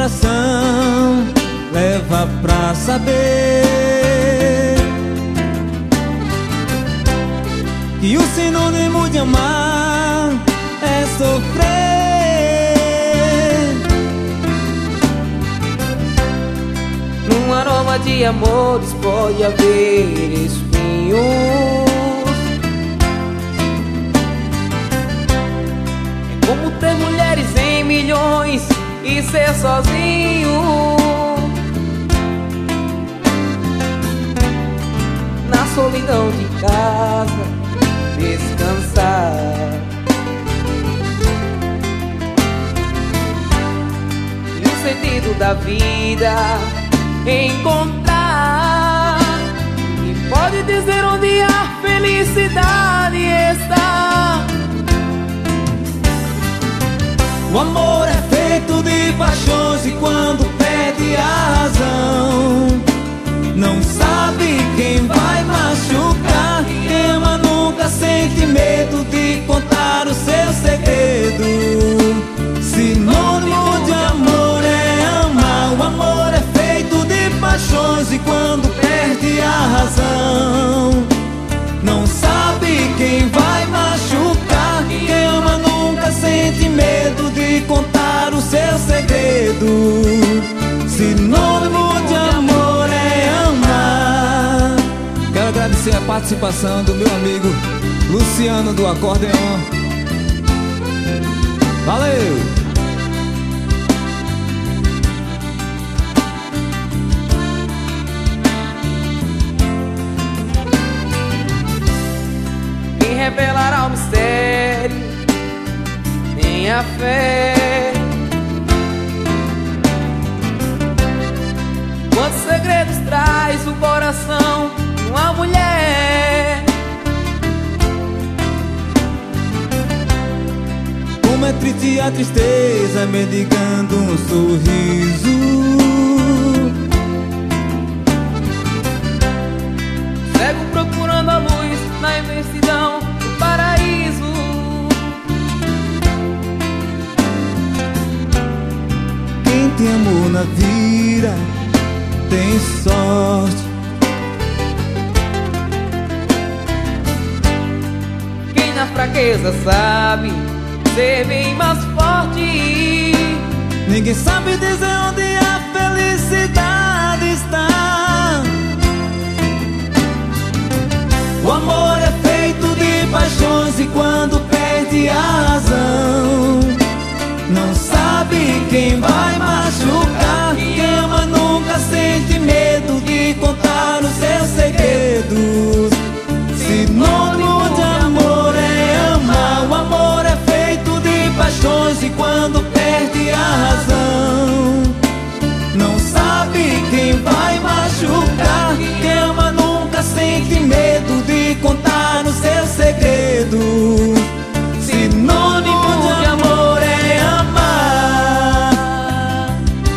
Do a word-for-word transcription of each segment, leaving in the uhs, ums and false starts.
coração leva pra saber que o sinônimo de amar é sofrer. Num aroma de amores pode haver espinhos. É como ter mulheres em milhões e ser sozinho. Na solidão de casa descansar. E o sentido da vida encontrar. E pode dizer onde a felicidade está. O amor é feito de paixões e quando perde a razão não sabe quem vai machucar. Quem ama nunca sente medo de contar o seu segredo. Sinônimo de amor é amar. O amor é feito de paixões e quando perde a razão não sabe quem vai machucar. Quem ama nunca sente medo de contar o seu segredo. Sinônimo de amor é amar. Quero agradecer a participação do meu amigo Luciano do acordeon. Valeu! Quem revelará o mistério tem a fé. Quantos segredos traz o coração de uma mulher? Como é triste a tristeza mendigando um sorriso. Cego procurando a luz na imensidão do paraíso. Quem tem amor na vida tem sorte. Quem na fraqueza sabe ser bem mais forte. Ninguém sabe dizer onde a felicidade está. O amor é feito de paixões e quando perde a razão não sabe quem vai machucar. Quem ama nunca sente medo de contar os seus segredos. Sinônimo de amor é amar. O amor é feito de paixões e quando perde a razão não sabe quem vai machucar. Quem ama nunca sente medo de contar os seus segredos. Sinônimo de amor é amar.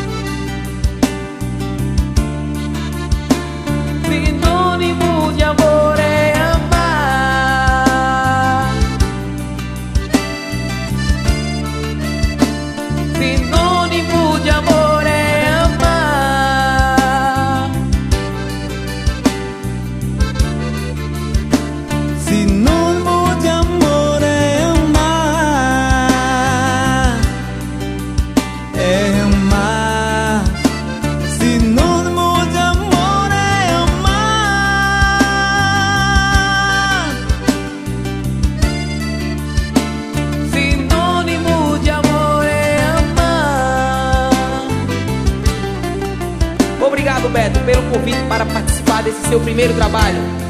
Sinônimo de amor é amar. Sinônimo de amor é amar. Sinônimo de amor é amar. É amar. Sinônimo de amor é amar. Sinônimo de amor é amar. Obrigado, Beto, pelo convite para participar desse seu primeiro trabalho.